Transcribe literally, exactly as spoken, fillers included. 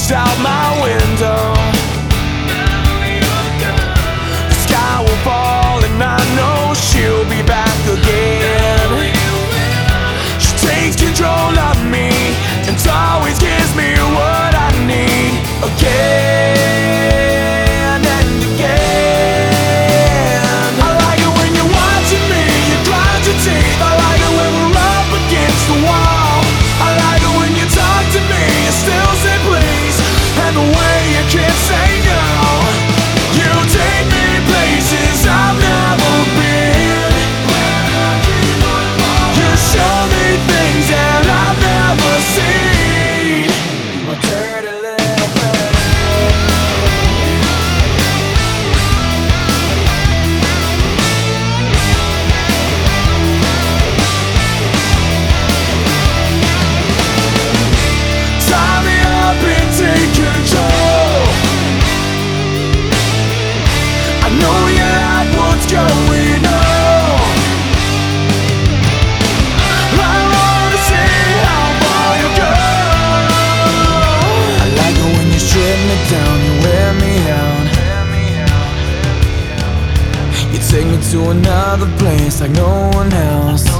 washed out my window. The sky will fall and I know she'll be back again. She takes control of me and always gives me what I need again and again. I like it when you're watching me, you grind your teeth. I like it when we're up against the wall. I like it when you talk to me, you still say please, and the way you can't say no. You take me places I've never been. You show me things that I've never seen. My dirty little tie me up and take control. I know you like what's going on. I wanna see how far you go. I like it when you strip me down, you wear me out. You take me to another place like no one else.